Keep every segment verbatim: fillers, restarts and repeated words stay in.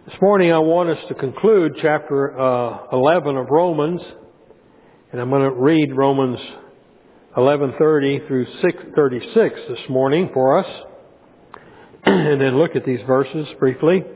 This morning I want us to conclude chapter uh, eleven of Romans, and I'm going to read Romans eleven thirty through six thirty-six this morning for us, and then look at these verses briefly.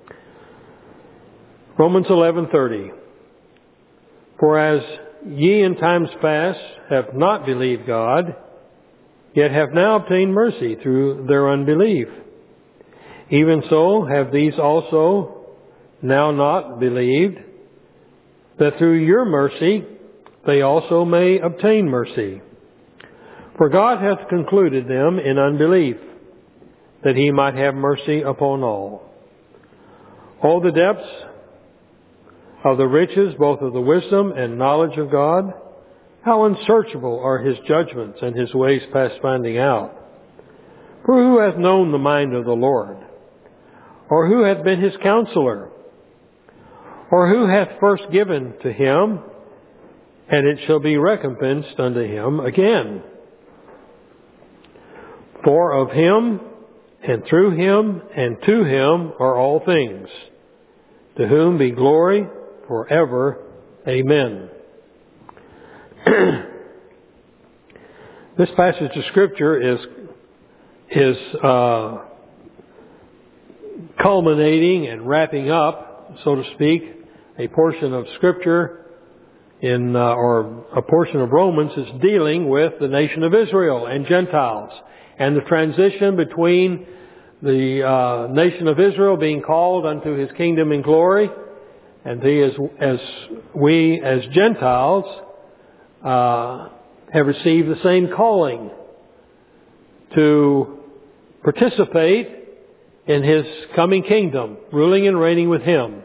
Romans eleven thirty. For as ye in times past have not believed God, yet have now obtained mercy through their unbelief, even so have these also now not believed, that through your mercy they also may obtain mercy. For God hath concluded them in unbelief, that he might have mercy upon all. All the depths of the riches, both of the wisdom and knowledge of God, how unsearchable are his judgments and his ways past finding out. For who hath known the mind of the Lord? Or who hath been his counselor? Or who hath first given to him, and it shall be recompensed unto him again? For of him, and through him, and to him are all things, to whom be glory forever. Amen. This passage of Scripture is is uh, culminating and wrapping up, so to speak, a portion of Scripture in uh, or a portion of Romans is dealing with the nation of Israel and Gentiles, and the transition between the uh, nation of Israel being called unto his kingdom and glory, and he as, as we as Gentiles uh, have received the same calling to participate in his coming kingdom, ruling and reigning with him.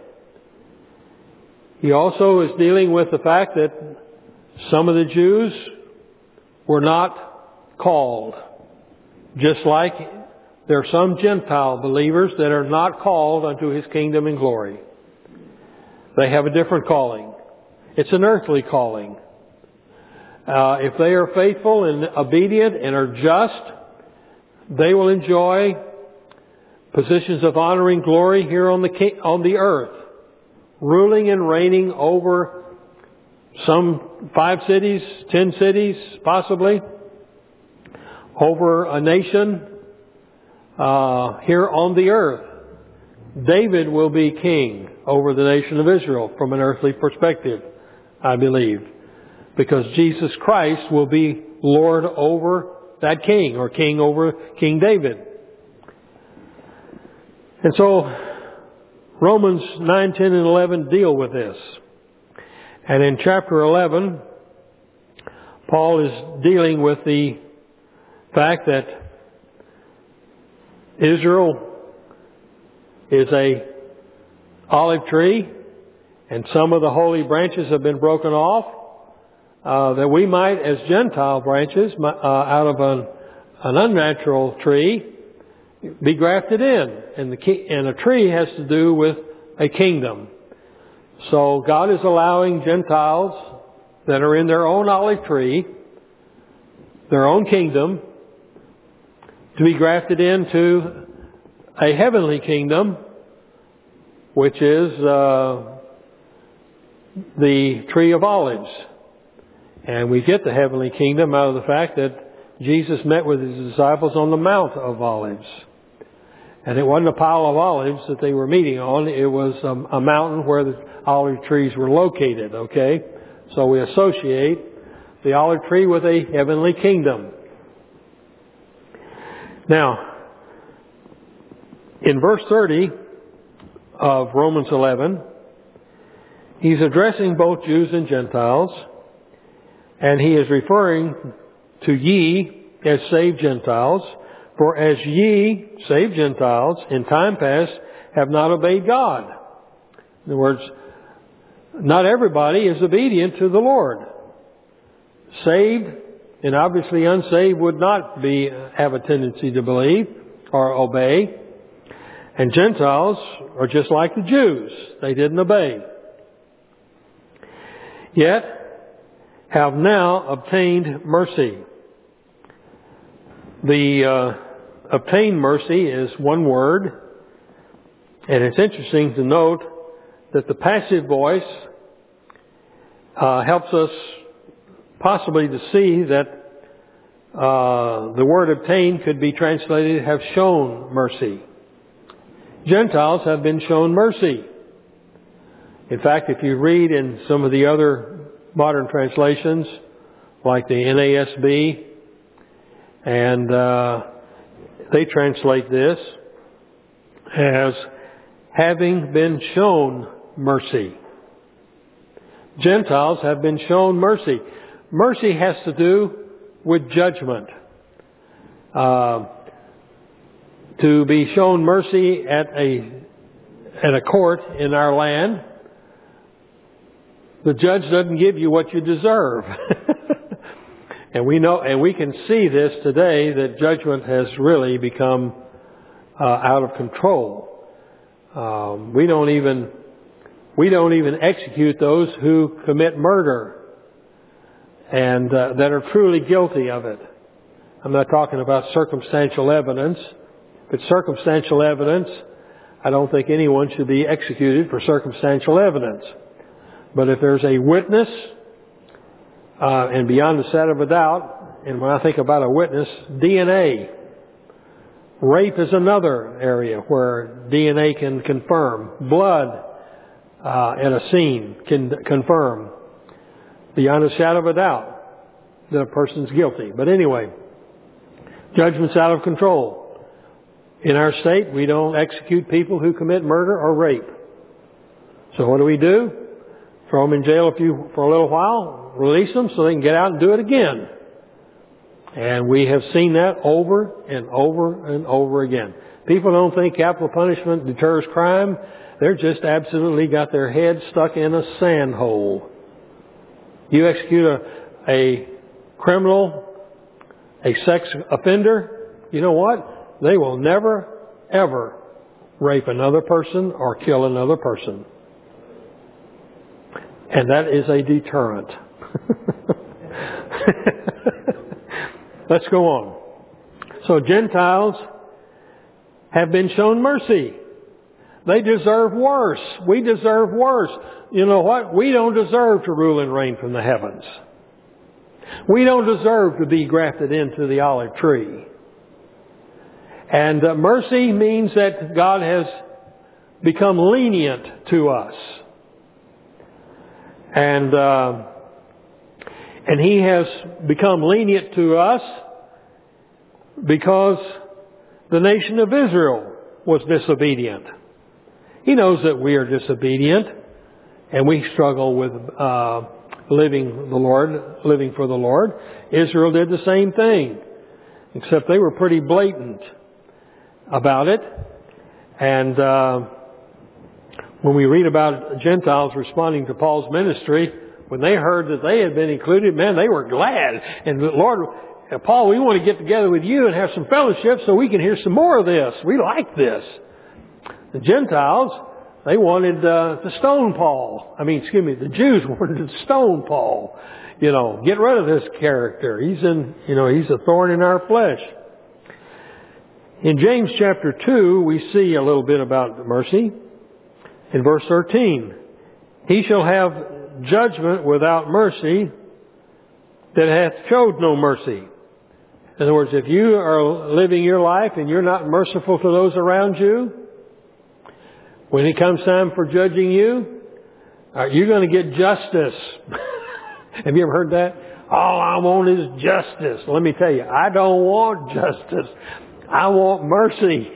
He also is dealing with the fact that some of the Jews were not called, just like there are some Gentile believers that are not called unto his kingdom and glory. They have a different calling. It's an earthly calling. Uh, if they are faithful and obedient and are just, they will enjoy positions of honor and glory here on the king, on the earth, ruling and reigning over some five cities, ten cities, possibly, over a nation uh, here on the earth. David will be king over the nation of Israel from an earthly perspective, I believe, because Jesus Christ will be Lord over that king, or king over King David. And so Romans nine, ten, and eleven deal with this. And in chapter eleven, Paul is dealing with the fact that Israel is a olive tree, and some of the holy branches have been broken off, uh, that we might, as Gentile branches, uh, out of an, an unnatural tree, be grafted in. And, the, and a tree has to do with a kingdom. So God is allowing Gentiles that are in their own olive tree, their own kingdom, to be grafted into a heavenly kingdom, which is uh, the tree of olives. And we get the heavenly kingdom out of the fact that Jesus met with his disciples on the Mount of Olives. And it wasn't a pile of olives that they were meeting on. It was a, a mountain where the olive trees were located, okay? So we associate the olive tree with a heavenly kingdom. Now, in verse thirty of Romans eleven, he's addressing both Jews and Gentiles, and he is referring to ye as saved Gentiles. For as ye, saved Gentiles, in time past have not obeyed God. In other words, not everybody is obedient to the Lord. Saved and obviously unsaved would not be have a tendency to believe or obey. And Gentiles are just like the Jews. They didn't obey. Yet have now obtained mercy. The uh, obtained mercy is one word, And it's interesting to note that the passive voice uh, helps us possibly to see that uh, the word obtain could be translated have shown mercy. Gentiles have been shown mercy. In fact, if you read in some of the other modern translations, like the N A S B, and uh, they translate this as having been shown mercy. Gentiles have been shown mercy. Mercy has to do with judgment. Uh, to be shown mercy at a at a court in our land, the judge doesn't give you what you deserve. And we know, and we can see this today, that judgment has really become uh, out of control. Um, we don't even we don't even execute those who commit murder and uh, that are truly guilty of it. I'm not talking about circumstantial evidence, but circumstantial evidence, I don't think anyone should be executed for circumstantial evidence. But if there's a witness, uh, and beyond a shadow of a doubt, and when I think about a witness, D N A. Rape is another area where D N A can confirm. Blood uh, at a scene can confirm beyond a shadow of a doubt that a person's guilty. But anyway, judgment's out of control. In our state, we don't execute people who commit murder or rape. So what do we do? Throw them in jail a few, for a little while, release them so they can get out and do it again. And we have seen that over and over and over again. People don't think capital punishment deters crime. They're just absolutely got their head stuck in a sand hole. You execute a, a criminal, a sex offender, you know what? They will never, ever rape another person or kill another person. And that is a deterrent. Let's go on. So Gentiles have been shown mercy. They deserve worse. We deserve worse. You know what? We don't deserve to rule and reign from the heavens. We don't deserve to be grafted into the olive tree. And uh, mercy means that God has become lenient to us. And uh, and He has become lenient to us because the nation of Israel was disobedient. He knows that we are disobedient, and we struggle with uh, living the Lord, living for the Lord. Israel did the same thing, except they were pretty blatant about it. And uh, when we read about Gentiles responding to Paul's ministry, when they heard that they had been included, man, they were glad. And Lord, Paul, we want to get together with you and have some fellowship so we can hear some more of this. We like this. The Gentiles, they wanted uh, to stone Paul. I mean, excuse me, the Jews wanted to stone Paul. You know, get rid of this character. He's in, you know, he's a thorn in our flesh. In James chapter two, we see a little bit about mercy. In verse thirteen, he shall have judgment without mercy that hath showed no mercy. In other words, if you are living your life and you're not merciful to those around you, when it comes time for judging you, uh, you're going to get justice. Have you ever heard that? All I want is justice. Let me tell you, I don't want justice. I want mercy.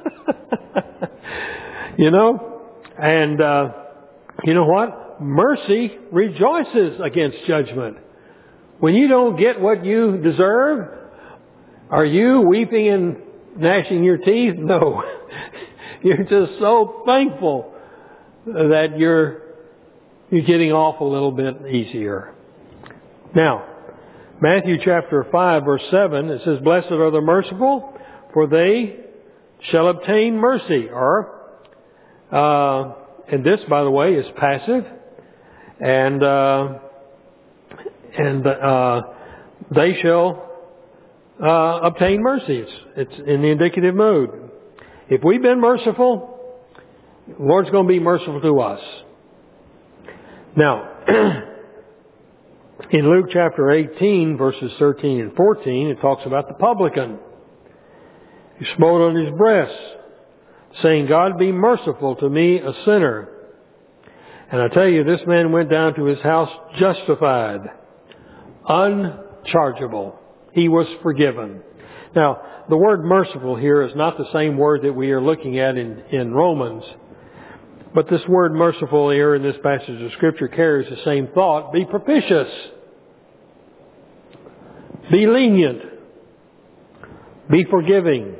You know? And uh, you know what? Mercy rejoices against judgment. When you don't get what you deserve, are you weeping and gnashing your teeth? No. You're just so thankful that you're you're getting off a little bit easier. Now, Matthew chapter five, verse seven, it says, "Blessed are the merciful, for they shall obtain mercy." Or, uh, and this, by the way, is passive, and uh, and uh, they shall uh, obtain mercy. It's, it's in the indicative mood. If we've been merciful, The Lord's going to be merciful to us. Now, in Luke chapter eighteen, verses thirteen and fourteen, it talks about the publican. He smote on his breast, saying, God, be merciful to me, a sinner. And I tell you, this man went down to his house justified, unchargeable. He was forgiven. Now, the word merciful here is not the same word that we are looking at in, in Romans. But this word merciful here in this passage of Scripture carries the same thought. Be propitious. Be lenient. Be forgiving.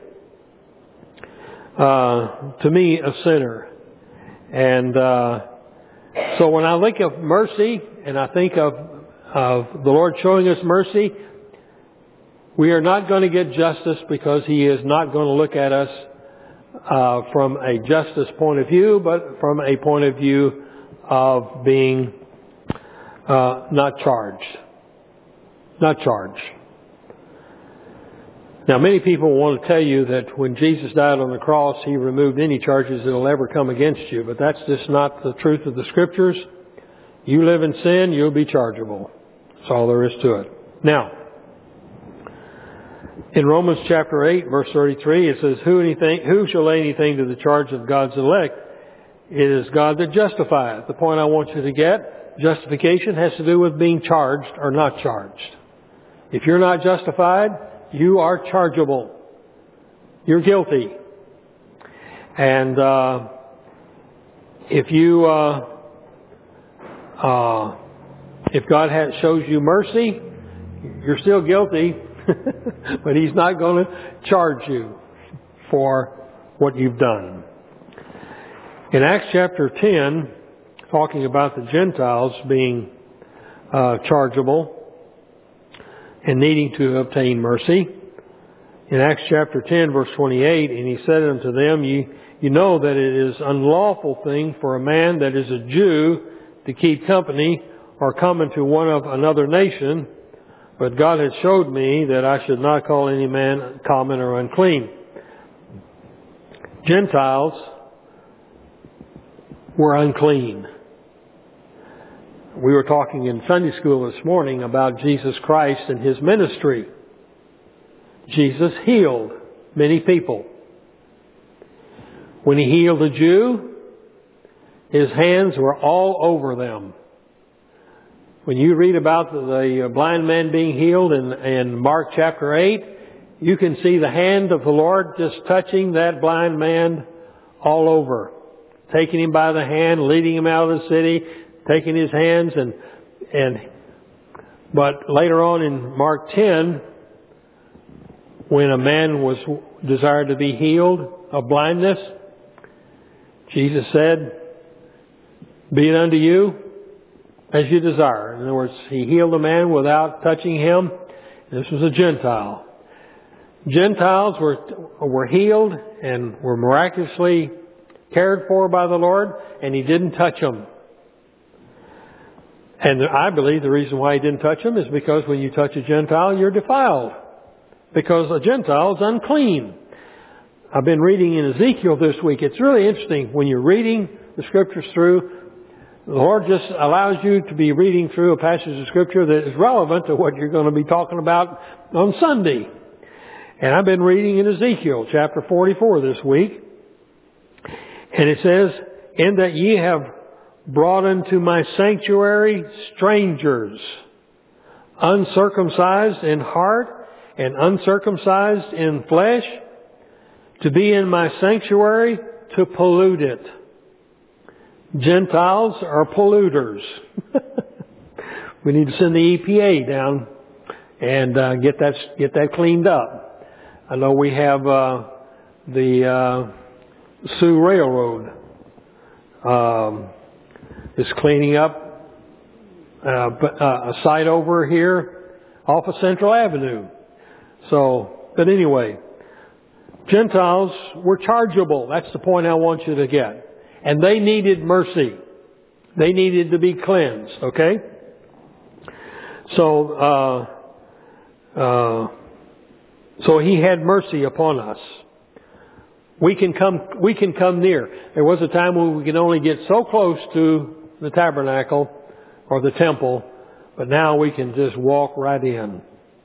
Uh, to me, a sinner. And uh, so when I think of mercy, and I think of, of the Lord showing us mercy, we are not going to get justice because He is not going to look at us uh, from a justice point of view, but from a point of view of being uh, not charged. Not charged. Now, many people want to tell you that when Jesus died on the cross, He removed any charges that will ever come against you. But that's just not the truth of the Scriptures. You live in sin, you'll be chargeable. That's all there is to it. Now, in Romans chapter eight, verse thirty-three, it says, Who anything, who shall lay anything to the charge of God's elect? It is God that justifieth. The point I want you to get, justification has to do with being charged or not charged. If you're not justified, you are chargeable. You're guilty. And uh, if you, uh, uh, if God has, shows you mercy, you're still guilty, but He's not going to charge you for what you've done. In Acts chapter ten, talking about the Gentiles being uh, chargeable and needing to obtain mercy. In Acts chapter ten, verse twenty-eight, and he said unto them, you, you know that it is unlawful thing for a man that is a Jew to keep company or come into one of another nation, but God had showed me that I should not call any man common or unclean. Gentiles were unclean. We were talking in Sunday school this morning about Jesus Christ and His ministry. Jesus healed many people. When He healed a Jew, His hands were all over them. When you read about the blind man being healed in, in Mark chapter eight, you can see the hand of the Lord just touching that blind man all over. Taking him by the hand, leading him out of the city, taking his hands and, and, but later on in Mark ten, when a man was desired to be healed of blindness, Jesus said, be it unto you as you desire. In other words, He healed a man without touching him. This was a Gentile. Gentiles were, were healed and were miraculously cared for by the Lord, and He didn't touch them. And I believe the reason why He didn't touch them is because when you touch a Gentile, you're defiled. Because a Gentile is unclean. I've been reading in Ezekiel this week. It's really interesting when you're reading the Scriptures through. The Lord just allows you to be reading through a passage of Scripture that is relevant to what you're going to be talking about on Sunday. And I've been reading in Ezekiel chapter forty-four this week. And it says, in that ye have brought into my sanctuary strangers, uncircumcised in heart and uncircumcised in flesh, to be in my sanctuary to pollute it. Gentiles are polluters. We need to send the E P A down and uh, get that get that cleaned up. I know we have uh, the uh, Sioux Railroad um, is cleaning up uh, a site over here off of Central Avenue. So, but anyway, Gentiles were chargeable. That's the point I want you to get. And they needed mercy. They needed to be cleansed, okay? So, uh, uh, so He had mercy upon us. we can come, we can come near. There was a time when we could only get so close to the tabernacle or the temple, but now we can just walk right in.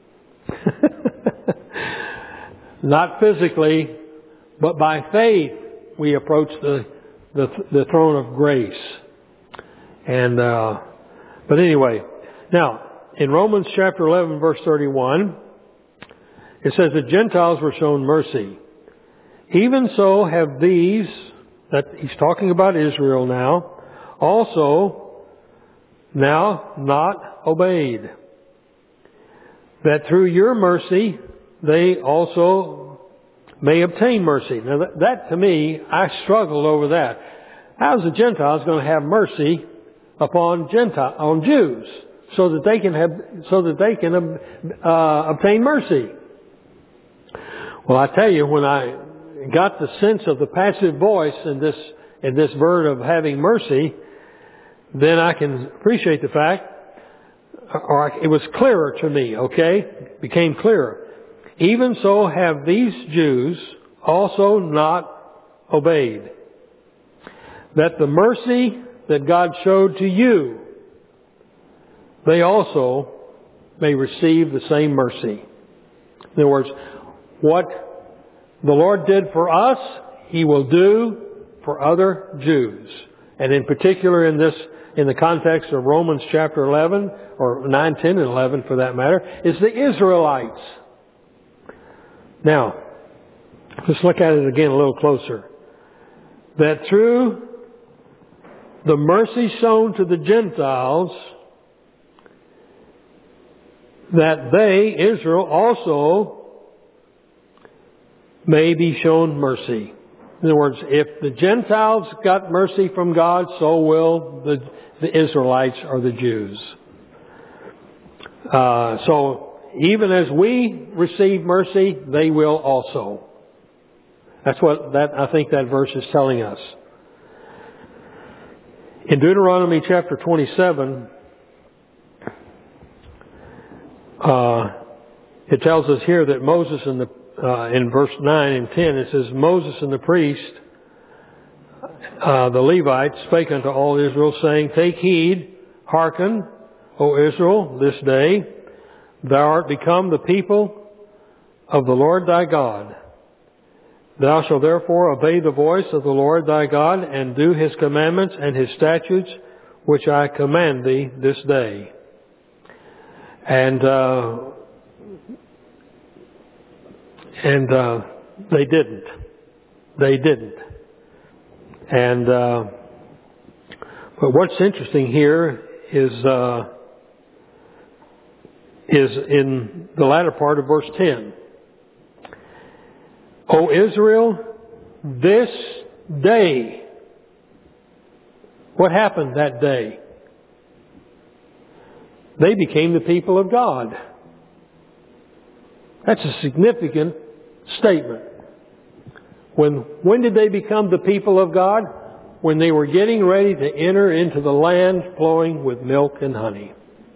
Not physically, but by faith we approach the the, the throne of grace. And uh, but anyway, now in Romans chapter eleven, verse thirty-one, it says the Gentiles were shown mercy. Even so have these, that he's talking about Israel now, also now not obeyed. That through your mercy they also may obtain mercy. Now that, that to me, I struggled over that. How's the Gentiles going to have mercy upon Gentile on Jews so that they can have so that they can uh, obtain mercy? Well, I tell you, when I got the sense of the passive voice in this in this word of having mercy, then I can appreciate the fact, or it was clearer to me. Okay, it became clearer. Even so have these Jews also not obeyed, that the mercy that God showed to you, they also may receive the same mercy. In other words, what the Lord did for us, He will do for other Jews. And in particular in this, in the context of Romans chapter eleven, or nine, ten, and eleven for that matter, is the Israelites. Now, let's look at it again a little closer. That through the mercy shown to the Gentiles, that they, Israel, also may be shown mercy. In other words, if the Gentiles got mercy from God, so will the, the Israelites or the Jews. Uh, so, even as we receive mercy, they will also. That's what that I think that verse is telling us. In Deuteronomy chapter twenty-seven, uh, it tells us here that Moses and the uh, in verse nine and ten, it says, Moses and the priest, uh, the Levites, spake unto all Israel, saying, Take heed, hearken, O Israel, this day. Thou art become the people of the Lord thy God. Thou shalt therefore obey the voice of the Lord thy God, and do His commandments and His statutes, which I command thee this day. And uh, and uh, they didn't. They didn't. And uh, but what's interesting here is. Uh, is in the latter part of verse ten. O Israel, this day. What happened that day? They became the people of God. That's a significant statement. When, when did they become the people of God? When they were getting ready to enter into the land flowing with milk and honey.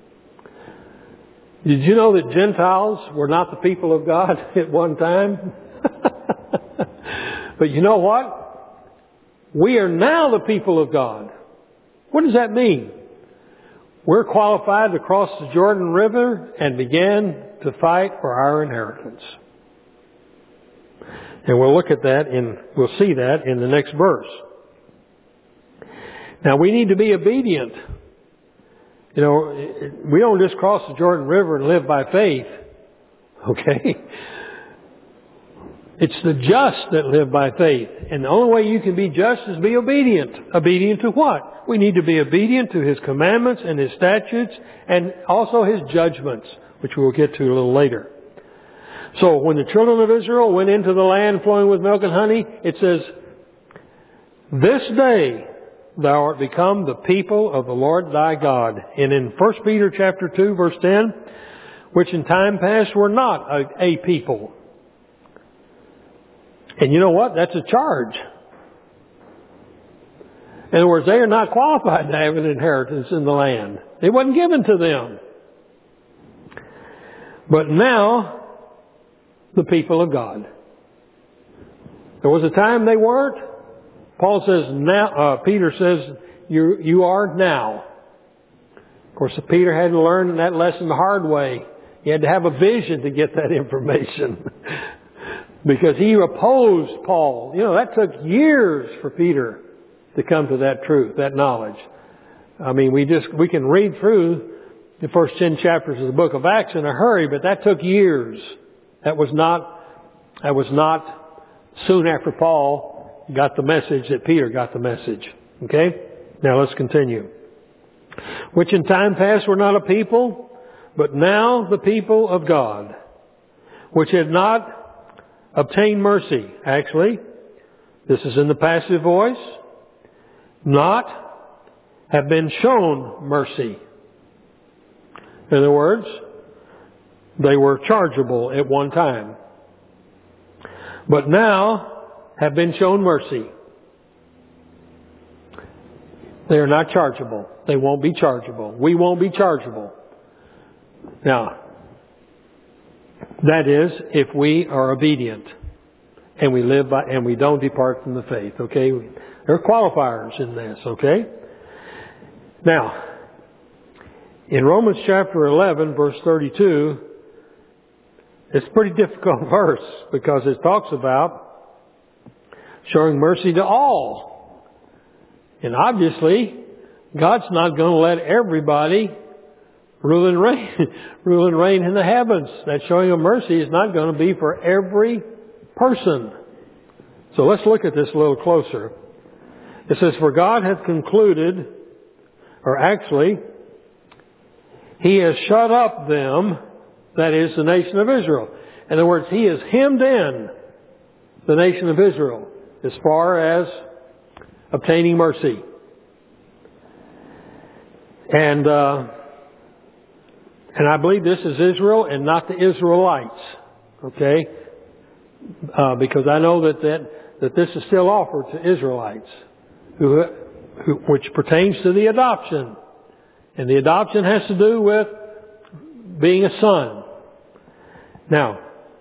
Did you know that Gentiles were not the people of God at one time? But you know what? We are now the people of God. What does that mean? We're qualified to cross the Jordan River and begin to fight for our inheritance. And we'll look at that in, we'll see that in the next verse. Now we need to be obedient. You know, we don't just cross the Jordan River and live by faith. Okay? It's the just that live by faith. And the only way you can be just is be obedient. Obedient to what? We need to be obedient to His commandments and His statutes and also His judgments, which we'll get to a little later. So when the children of Israel went into the land flowing with milk and honey, it says, This day thou art become the people of the Lord thy God. And in First Peter chapter two, verse ten, which in time past were not a, a people. And you know what? That's a charge. In other words, they are not qualified to have an inheritance in the land. It wasn't given to them. But now, the people of God. There was a time they weren't. Paul says now, uh, Peter says, you, you are now. Of course, Peter had to learn that lesson the hard way. He had to have a vision to get that information. Because he opposed Paul. You know, that took years for Peter to come to that truth, that knowledge. I mean, we just, we can read through the first ten chapters of the book of Acts in a hurry, but that took years. That was not, that was not soon after Paul got the message that Peter got the message. Okay? Now let's continue. Which in time past were not a people, but now the people of God, which had not obtained mercy. Actually, this is in the passive voice. Not have been shown mercy. In other words, they were chargeable at one time. But now have been shown mercy. They are not chargeable. They won't be chargeable. We won't be chargeable. Now, that is if we are obedient and we live by, and we don't depart from the faith. Okay? There are qualifiers in this. Okay? Now, in Romans chapter eleven, verse thirty-two, it's a pretty difficult verse because it talks about showing mercy to all. And obviously, God's not going to let everybody rule and reign, rule and reign in the heavens. That showing of mercy is not going to be for every person. So let's look at this a little closer. It says, for God hath concluded, or actually, He has shut up them, that is the nation of Israel. In other words, He has hemmed in the nation of Israel as far as obtaining mercy. And uh, and I believe this is Israel and not the Israelites. Okay? Uh, because I know that, that that this is still offered to Israelites, who, who which pertains to the adoption. And the adoption has to do with being a son. Now,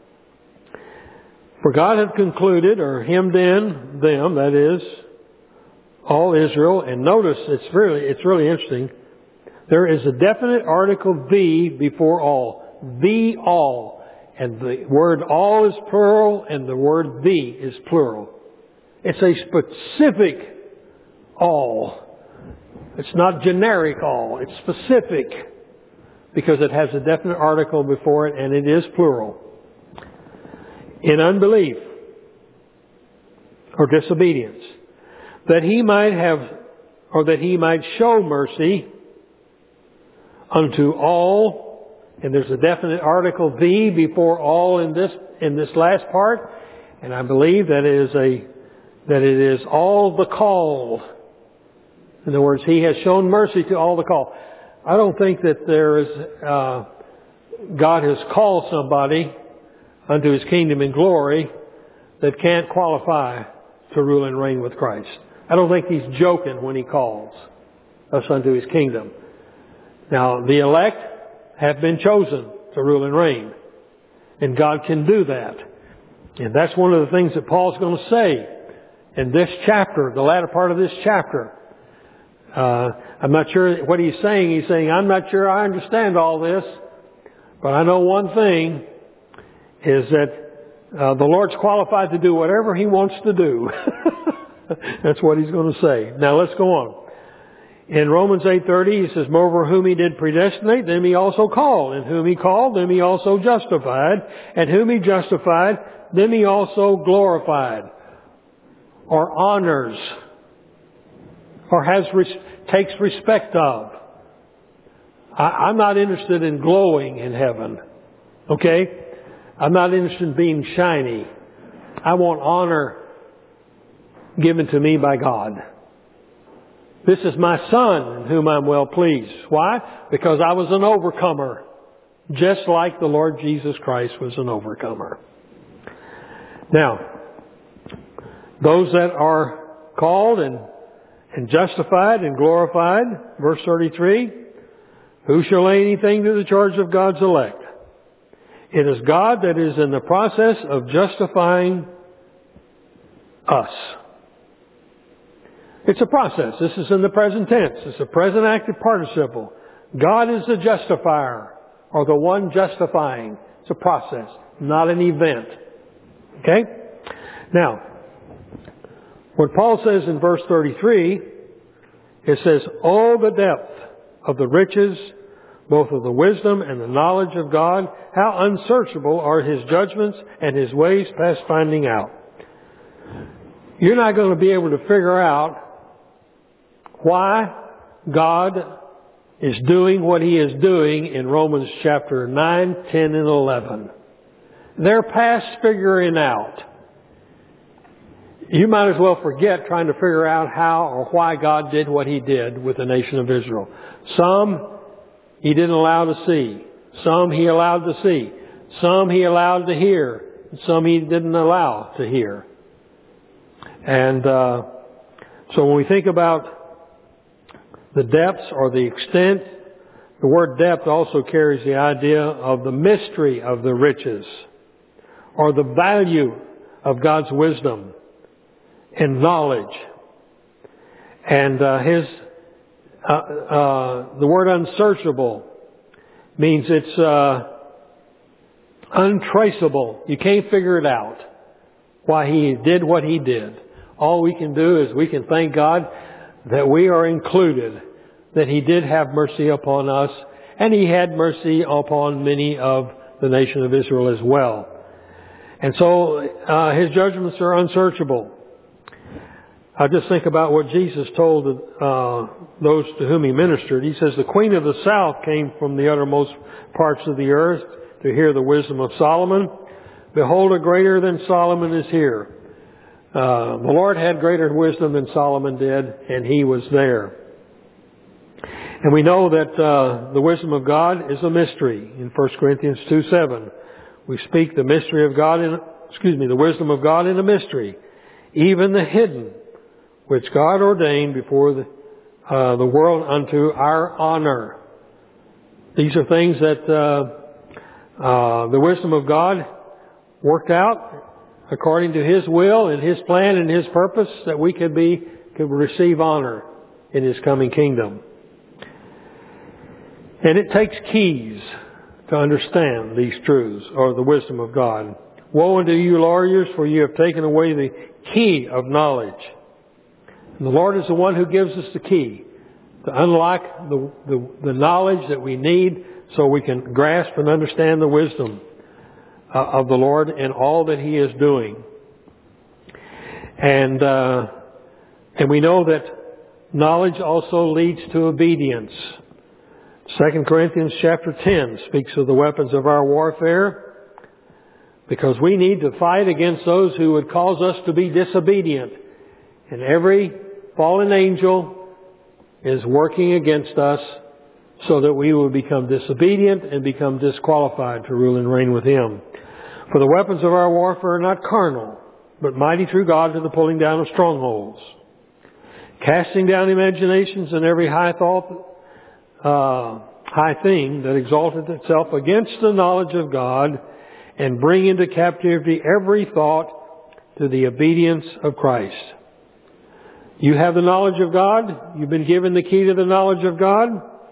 for God hath concluded, or hemmed in them, that is, all Israel. And notice, it's really, it's really interesting. There is a definite article the before all. The all. And the word all is plural, and the word the is plural. It's a specific all. It's not generic all. It's specific because it has a definite article before it, and it is plural. In unbelief or disobedience, that He might have, or that He might show mercy unto all, and there's a definite article the before all in this in this last part, and I believe that it is a that it is all the called. In other words, He has shown mercy to all the called. I don't think that there is uh, God has called somebody unto His kingdom and glory that can't qualify to rule and reign with Christ. I don't think He's joking when He calls us unto His kingdom. Now, the elect have been chosen to rule and reign. And God can do that. And that's one of the things that Paul's going to say in this chapter, the latter part of this chapter. Uh, I'm not sure what he's saying. He's saying, I'm not sure I understand all this, but I know one thing is that uh, the Lord's qualified to do whatever He wants to do. That's what he's going to say. Now let's go on. In Romans eight thirty, he says, moreover, whom He did predestinate, them He also called. And whom He called, them He also justified. And whom He justified, them He also glorified. Or honors. Or has takes respect of. I, I'm not interested in glowing in heaven. Okay? I'm not interested in being shiny. I want honor given to me by God. This is my Son in whom I'm well pleased. Why? Because I was an overcomer. Just like the Lord Jesus Christ was an overcomer. Now, those that are called and and justified and glorified, verse thirty-three, who shall lay anything to the charge of God's elect? It is God that is in the process of justifying us. It's a process. This is in the present tense. It's a present active participle. God is the justifier, or the one justifying. It's a process, not an event. Okay? Now, what Paul says in verse thirty-three, it says, "Oh, the depth of the riches, both of the wisdom and the knowledge of God, how unsearchable are His judgments and His ways past finding out." You're not going to be able to figure out why God is doing what He is doing in Romans chapter nine, ten, and eleven. They're past figuring out. You might as well forget trying to figure out how or why God did what He did with the nation of Israel. Some He didn't allow to see. Some He allowed to see. Some He allowed to hear. Some He didn't allow to hear. And uh, so when we think about the depths or the extent, the word depth also carries the idea of the mystery of the riches or the value of God's wisdom and knowledge. And uh, His uh, uh, the word unsearchable means it's uh, untraceable. You can't figure it out why He did what He did. All we can do is we can thank God that we are included, that He did have mercy upon us, and He had mercy upon many of the nation of Israel as well. And so uh, His judgments are unsearchable. I just think about what Jesus told uh, those to whom He ministered. He says, "The Queen of the South came from the uttermost parts of the earth to hear the wisdom of Solomon. Behold, a greater than Solomon is here." Uh, the Lord had greater wisdom than Solomon did, and He was there. And we know that uh, the wisdom of God is a mystery. In First Corinthians two seven, we speak the mystery of God in, excuse me, the wisdom of God in a mystery, even the hidden, which God ordained before the, uh, the world unto our honor. These are things that uh, uh, the wisdom of God worked out according to His will and His plan and His purpose, that we could be, could receive honor in His coming kingdom. And it takes keys to understand these truths, or the wisdom of God. "Woe unto you lawyers, for you have taken away the key of knowledge." And the Lord is the one who gives us the key to unlock the, the, the knowledge that we need so we can grasp and understand the wisdom of the Lord and all that He is doing. And uh, and we know that knowledge also leads to obedience. Second Corinthians chapter ten speaks of the weapons of our warfare, because we need to fight against those who would cause us to be disobedient. And every fallen angel is working against us so that we will become disobedient and become disqualified to rule and reign with Him. "For the weapons of our warfare are not carnal, but mighty through God to the pulling down of strongholds, casting down imaginations and every high thought, uh, high thing that exalteth itself against the knowledge of God, and bring into captivity every thought to the obedience of Christ." You have the knowledge of God. You've been given the key to the knowledge of God.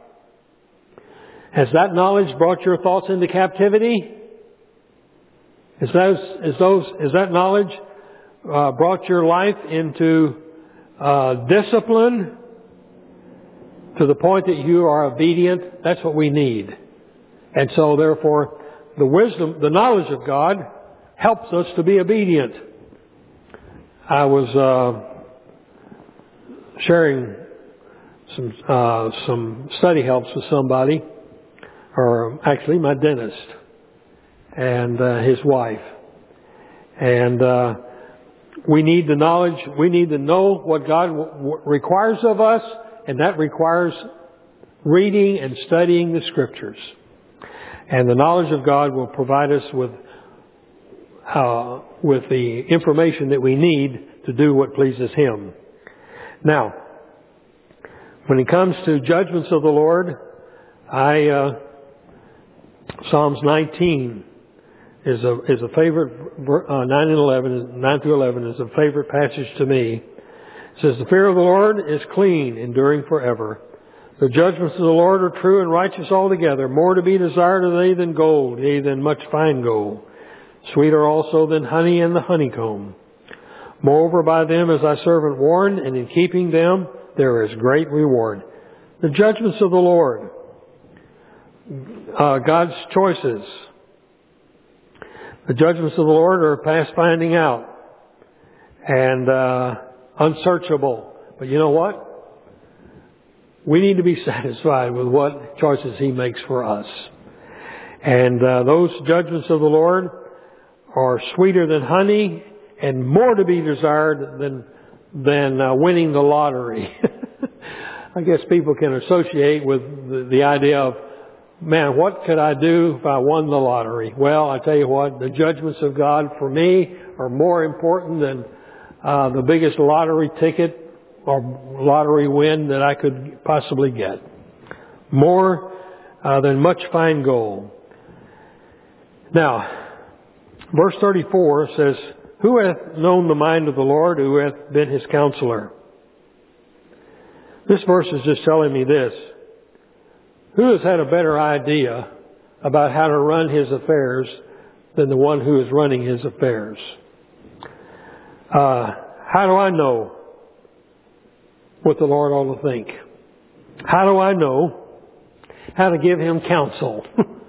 Has that knowledge brought your thoughts into captivity? Is those, is those, is that knowledge uh, brought your life into uh, discipline to the point that you are obedient? That's what we need. And so therefore, the wisdom, the knowledge of God helps us to be obedient. I was uh, sharing some uh, some study helps with somebody, or actually my dentist and uh, his wife. And uh, we need the knowledge, we need to know what God w- requires of us, and that requires reading and studying the Scriptures. And the knowledge of God will provide us with uh, with the information that we need to do what pleases Him. Now, when it comes to judgments of the Lord, I uh, Psalms nineteen is a is a favorite. Uh, nine and eleven, nine through eleven is a favorite passage to me. It says, "The fear of the Lord is clean, enduring forever. The judgments of the Lord are true and righteous altogether. More to be desired are they than gold, yea, than much fine gold. Sweeter also than honey and the honeycomb. Moreover, by them is thy servant warned, and in keeping them there is great reward." The judgments of the Lord, uh, God's choices. The judgments of the Lord are past finding out and uh, unsearchable. But you know what? We need to be satisfied with what choices He makes for us. And uh, those judgments of the Lord are sweeter than honey and more to be desired than than uh, winning the lottery. I guess people can associate with the, the idea of, man, what could I do if I won the lottery? Well, I tell you what, the judgments of God for me are more important than uh, the biggest lottery ticket or lottery win that I could possibly get. More uh, than much fine gold. Now, verse thirty-four says, "Who hath known the mind of the Lord? Who hath been His counselor?" This verse is just telling me this. Who has had a better idea about how to run his affairs than the one who is running his affairs? Uh, how do I know what the Lord ought to think? How do I know how to give Him counsel?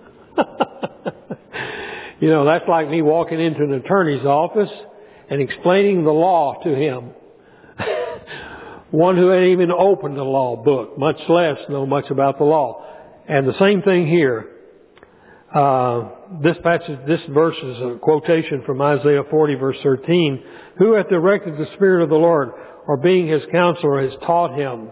You know, that's like me walking into an attorney's office and explaining the law to him. One who hadn't even opened a law book, much less know much about the law. And the same thing here. Uh, this passage, this verse is a quotation from Isaiah forty, verse thirteen. "Who hath directed the Spirit of the Lord, or being His counselor has taught Him?"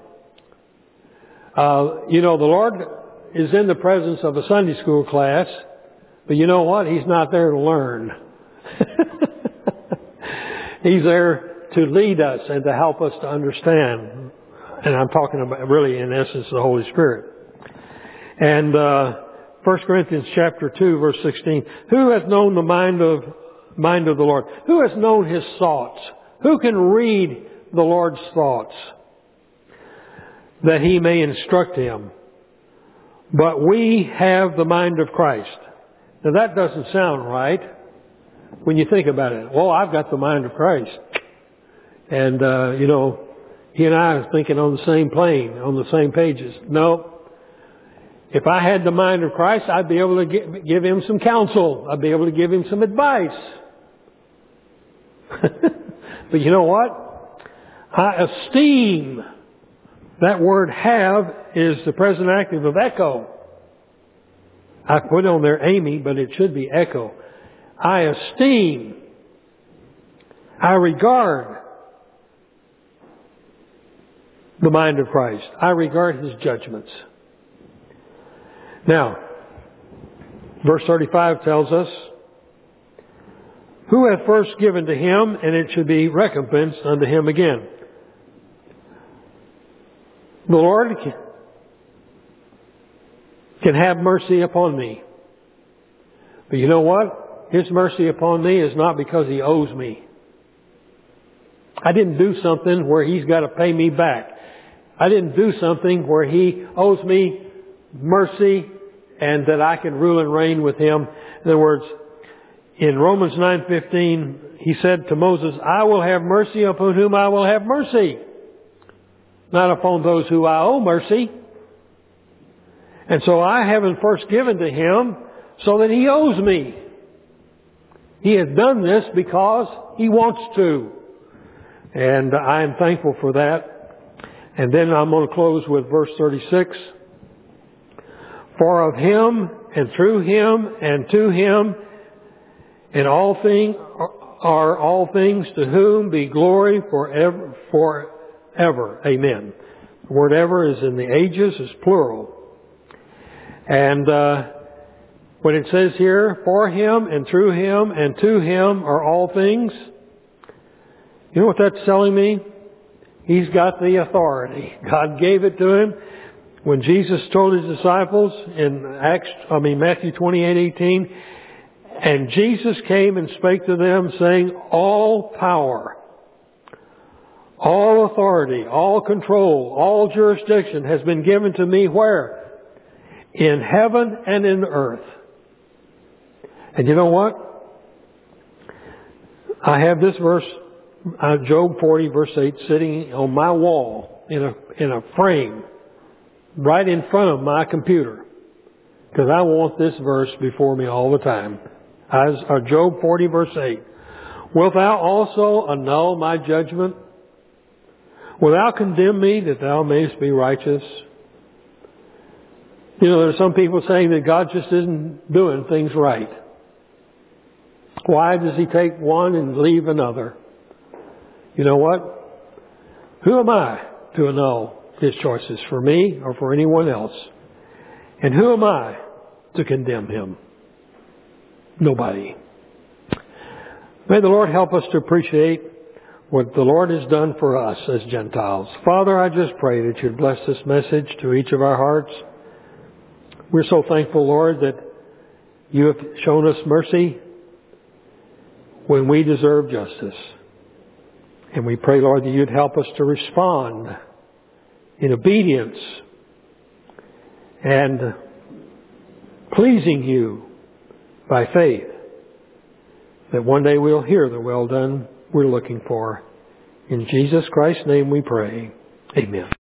Uh, you know, the Lord is in the presence of a Sunday school class, but you know what? He's not there to learn. He's there to lead us and to help us to understand. And I'm talking about really, in essence, the Holy Spirit. And uh, First Corinthians chapter two, verse sixteen. "Who hath known the mind of mind of the Lord? Who has known His thoughts? Who can read the Lord's thoughts, that He may instruct him? But we have the mind of Christ." Now that doesn't sound right when you think about it. Well, I've got the mind of Christ. And, uh, you know, he and I are thinking on the same plane, on the same pages. No. If I had the mind of Christ, I'd be able to give, give Him some counsel. I'd be able to give Him some advice. But you know what? I esteem. That word "have" is the present active of echo. I put on there Amy, but it should be echo. I esteem. I regard the mind of Christ. I regard His judgments. Now, verse thirty-five tells us, "Who hath first given to Him, and it should be recompensed unto him again." The Lord can have mercy upon me. But you know what? His mercy upon me is not because He owes me. I didn't do something where He's got to pay me back. I didn't do something where He owes me mercy and that I can rule and reign with Him. In other words, in Romans nine fifteen, He said to Moses, "I will have mercy upon whom I will have mercy, not upon those who I owe mercy." And so I haven't first given to Him so that He owes me. He has done this because He wants to. And I am thankful for that. And then I'm going to close with verse thirty-six. "For of Him, and through Him, and to Him, in all things are all things, to whom be glory forever, forever. Amen." The word "ever" is in the ages, is plural. And uh, when it says here, "For Him, and through Him, and to Him are all things," you know what that's telling me? He's got the authority. God gave it to Him. When Jesus told His disciples in Acts, I mean Matthew twenty-eight eighteen, And Jesus came and spake to them, saying, all power, all authority, all control, all jurisdiction has been given to me where? In heaven and in earth. And you know what? I have this verse, uh, Job forty verse eight, sitting on my wall in a, in a frame right in front of my computer. Because I want this verse before me all the time. As, uh, Job forty verse eight. Wilt thou also annul my judgment? Wilt thou condemn me that thou mayest be righteous? You know, there's some people saying that God just isn't doing things right. Why does He take one and leave another? You know what? Who am I to annul His choices for me or for anyone else? And who am I to condemn Him? Nobody. May the Lord help us to appreciate what the Lord has done for us as Gentiles. Father, I just pray that You'd bless this message to each of our hearts. We're so thankful, Lord, that You have shown us mercy when we deserve justice. And we pray, Lord, that You'd help us to respond in obedience and pleasing You by faith, that one day we'll hear the well done we're looking for. In Jesus Christ's name we pray. Amen.